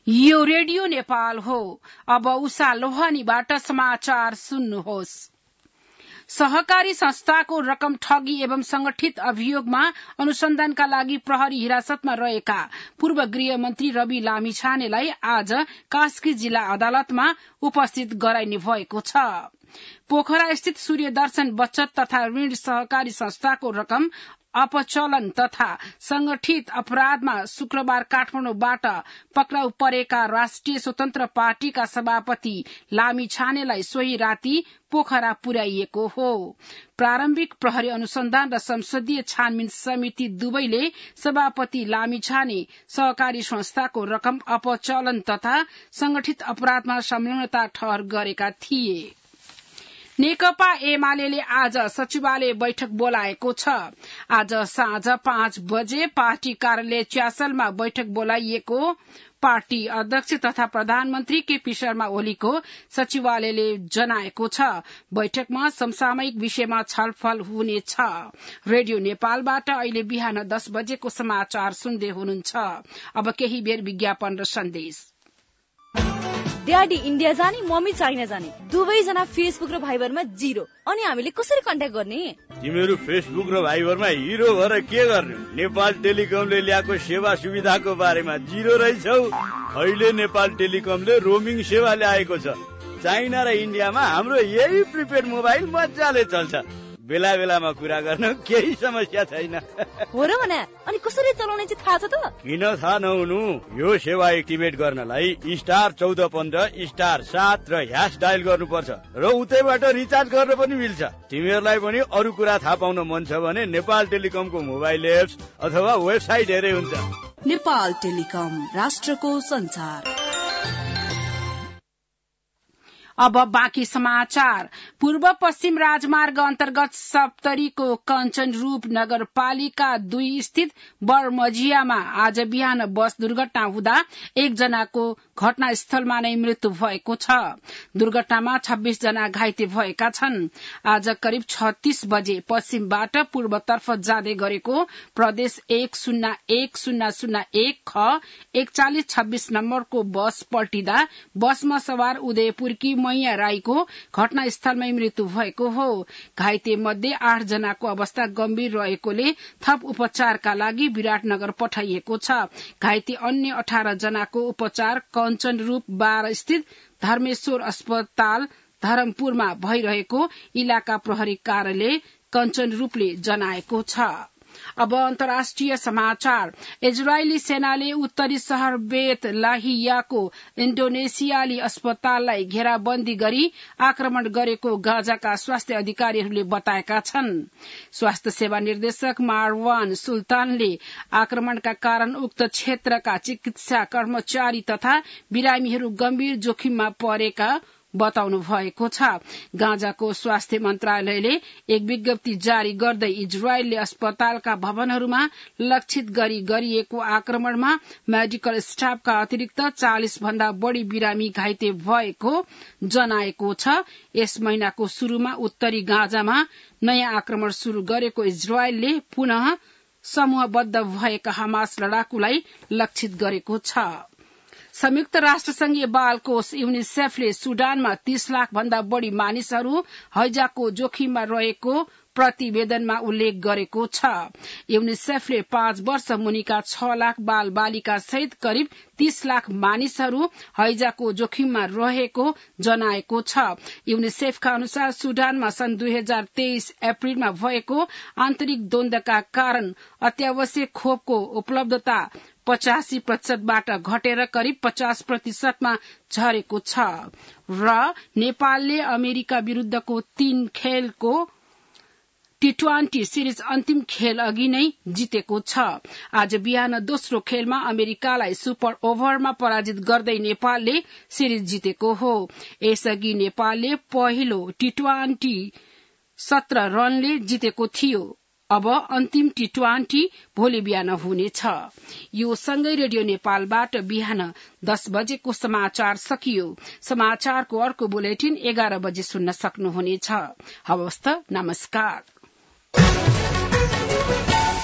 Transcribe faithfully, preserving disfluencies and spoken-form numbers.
यो रेडियो नेपाल हो। अब उषा लोहानीबाट समाचार सुन्नुहोस्। सहकारी संस्थाको रकम ठगी एवं संगठित अभियोगमा अनुसन्धानका लागि प्रहरी हिरासतमा रहेका पूर्व गृह मन्त्री रवि लामिछानेलाई आज कास्की जिल्ला अदालतमा उपस्थित गराइने भएको छ। पोखरा स्थित सूर्य दर्शन बचत तथा ऋण सहकारी संस्थाको रकम अपचलन तथा संगठित अपराधमा शुक्रबार काठमाडौँबाट पक्राउ परेका राष्ट्रिय स्वतन्त्र पार्टीका सभापति लामिछानेलाई सोही राति पोखरा पुर्याइएको हो। प्रारम्भिक प्रहरी अनुसन्धान र संसदीय छानबिन समिति दुवैले सभापति लामिछाने सहकारी संस्थाको रकम अपचलन तथा संगठित अपराधमा संलग्नता ठहर गरेका थिए। नेकपा एमाले आज सचिवालय बैठक बोलाएको छ। आज साँझ पाँच बजे पार्टी कार्यालय च्यासलमा बैठक बोलाइएको पार्टी अध्यक्ष तथा प्रधानमन्त्री केपी शर्मा ओलीको सचिवालयले जनाएको छ। बैठकमा समसामयिक विषयमा छलफल हुनेछ। रेडियो नेपालबाट अहिले बिहान दस बजेको समाचार सुन्दै हुनुहुन्छ। अब केही बेर विज्ञापन र सन्देश। ड्याडी इन्डिया जाने, मम्मी चाइना जाने, दुवैजना फेसबुक र भाइबरमा जिरो। अनि हामीले कसरी कन्ट्याक्ट गर्ने? तिमीहरू फेसबुक र भाइबरमा हिरो भएर के गर्ने? नेपाल टेलिकमले ल्याएको सेवा सुविधाको बारेमा जिरो रहेछौ। अहिले नेपाल टेलिकमले रोमिङ सेवा ल्याएको छ। चाइना र इन्डियामा हाम्रो यही प्रिपेड मोबाइल मजाले चल्छ। बेला बेलामा कुरा गर्न केही समस्या छैन। हो र भने अनि कसरी चलाउने चाहिँ थाहा छ त? किन थाहा नहुनु? यो सेवा एक्टिभेट गर्नलाई स्टार चौध पन्ध्र स्टार सात र ह्यास डायल गर्नुपर्छ र उतैबाट रिचार्ज गर्न पनि मिल्छ। तिमीहरूलाई पनि अरू कुरा थाहा पाउन मन छ भने नेपाल टेलिकमको मोबाइल एप्स अथवा वेबसाइट हेरे हुन्छ। नेपाल टेलिकम, राष्ट्रको संचार। अब बाँकी समाचार। पूर्व पश्चिम राजमार्ग अन्तर्गत सप्तरीको कञ्चनरूप नगरपालिका दुई स्थित बरमझियामा आज बिहान बस दुर्घटना हुँदा एकजनाको घटनास्थलमा नै मृत्यु भएको छ। दुर्घटनामा छब्बीस जना घाइते भएका छन्। आज करिब छत्तीस बजे पश्चिमबाट पूर्वतर्फ जाँदै गरेको प्रदेश एक शून्य एक शून्य शून्य एक ख एकचालिस छब्बीस नम्बरको बस पल्टिँदा बसमा सवार उदयपुरकी मैया राईको घटनास्थलमै मृत्यु भएको हो। घाइते मध्ये आठ जनाको अवस्था गम्भीर रहेकोले थप उपचारका लागि विराटनगर पठाइएको छ। घाइते अन्य अठार जनाको उपचार कञ्चनरूप बाह्र स्थित धर्मेश्वर अस्पताल धरमपुरमा भइरहेको इलाका प्रहरी कार्यालय कञ्चनरूपले जनाएको छ। अब अन्तर्राष्ट्रिय समाचार। इजरायली सेनाले उत्तरी शहर बेत लाहियाको इन्डोनेसियाली अस्पताललाई घेराबन्दी गरी आक्रमण गरेको गाजाका स्वास्थ्य अधिकारीहरूले बताएका छन्। स्वास्थ्य सेवा निर्देशक मारवान सुल्तानले आक्रमणका कारण उक्त क्षेत्रका चिकित्सा कर्मचारी तथा बिरामीहरू गम्भीर जोखिममा परेका बताउनु भएको छ। गाजाको स्वास्थ्य मन्त्रालयले एक विज्ञप्ति जारी गर्दै इजरायलले अस्पतालका भवनहरूमा लक्षित गरी गरिएको आक्रमणमा मेडिकल स्टाफका अतिरिक्त चालिस भन्दा बढ़ी बिरामी घाइते भएको जनाएको छ। यस महिनाको शुरूमा उत्तरी गाजामा नयाँ आक्रमण शुरू गरेको इजरायलले पुनः समूहबद्ध भएका हमास लडाकुलाई लक्षित गरेको छ। संयुक्त राष्ट्र संघीय बाल कोष युनिसेफले सुडानमा तीस लाख भन्दा बढ़ी मानिसहरू हैजाको जोखिममा रहेको प्रतिवेदनमा उल्लेख गरेको छ। युनिसेफले पाँच वर्ष मुनिका छ लाख बाल बालिका सहित करिब तीस लाख मानिसहरू हैजाको जोखिममा रहेको जनाएको छ। युनिसेफका अनुसार सुडानमा सन् दुई हजार तेइस अप्रिलमा भएको आन्तरिक द्वन्द्वका कारण अत्यावश्यक खोपको उपलब्धता पचासी प्रतिशतबाट घटेर करिब पचास प्रतिशतमा झरेको छ र नेपालले अमेरिका विरूद्धको तीन खेलको टी ट्वेन्टी सिरिज अन्तिम खेल अघि नै जितेको छ। आज बिहान दोस्रो खेलमा अमेरिकालाई सुपर ओभरमा पराजित गर्दै नेपालले सिरिज जितेको हो। यसअघि नेपालले पहिलो टी ट्वेन्टी सत्र रनले जितेको थियो। अब अन्तिम टी ट्वेन्टी भोलि बिहान हुनेछ। यो सँगै रेडियो नेपालबाट बिहान दस बजेको समाचार सकियो। समाचारको अर्को बुलेटिन एघार बजे सुन्न सक्नुहुनेछ। हवस् त, नमस्कार।